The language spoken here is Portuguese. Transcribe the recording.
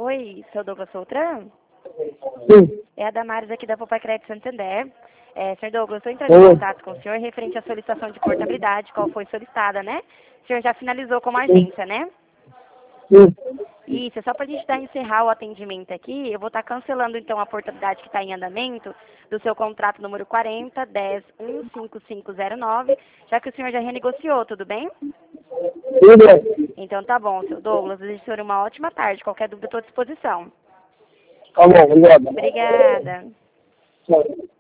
Oi, seu Douglas Soltran? Sim. É a Damares aqui da Poupa Crédito Santander. Senhor Douglas, estou entrando em contato com o senhor referente à solicitação de portabilidade, qual foi solicitada, né? O senhor já finalizou como agência, né? Sim. Isso, é só para a gente encerrar o atendimento aqui, eu vou estar cancelando então a portabilidade que está em andamento do seu contrato número 4010-15509, já que o senhor já renegociou, tudo bem? Tudo bem. Então tá bom, seu Douglas, desejo ao senhor uma ótima tarde, qualquer dúvida estou à disposição. Tá bom, obrigado. Obrigada. Tchau.